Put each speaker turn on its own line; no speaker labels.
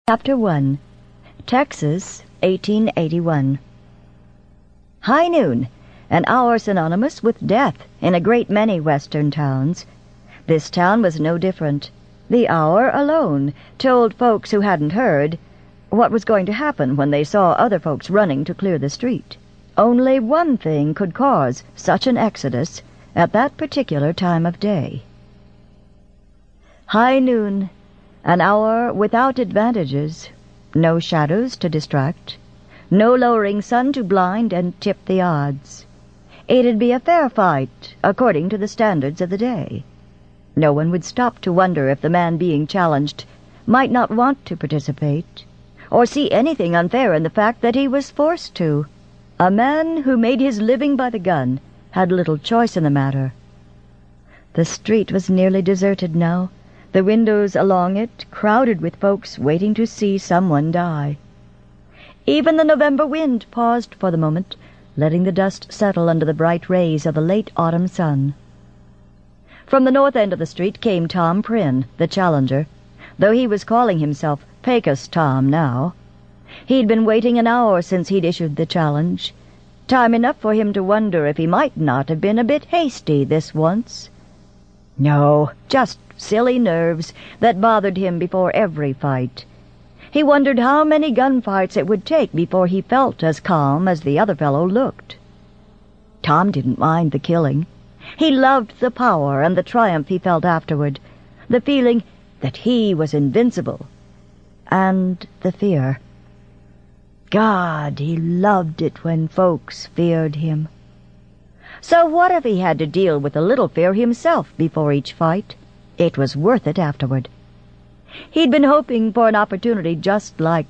Chapter 1. Texas, 1881. High noon, an hour synonymous with death in a great many western towns. This town was no different. The hour alone told folks who hadn't heard what was going to happen when they saw other folks running to clear the street. Only one thing could cause such an exodus at that particular time of day. High noon, an hour without advantages, no shadows to distract, no lowering sun to blind and tip the odds. It'd be a fair fight, according to the standards of the day. No one would stop to wonder if the man being challenged might not want to participate, or see anything unfair in the fact that he was forced to. A man who made his living by the gun had little choice in the matter. The street was nearly deserted now, the windows along it crowded with folks waiting to see someone die. Even the November wind paused for the moment, letting the dust settle under the bright rays of the late autumn sun. From the north end of the street came Tom Prynne, the challenger, though he was calling himself Pecos Tom now. He'd been waiting an hour since he'd issued the challenge, time enough for him to wonder if he might not have been a bit hasty this once. No, just silly nerves that bothered him before every fight. He wondered how many gunfights it would take before he felt as calm as the other fellow looked. Tom didn't mind the killing. He loved the power and the triumph he felt afterward, the feeling that he was invincible, and the fear. God, he loved it when folks feared him. So what if he had to deal with a little fear himself before each fight? It was worth it afterward. He'd been hoping for an opportunity just like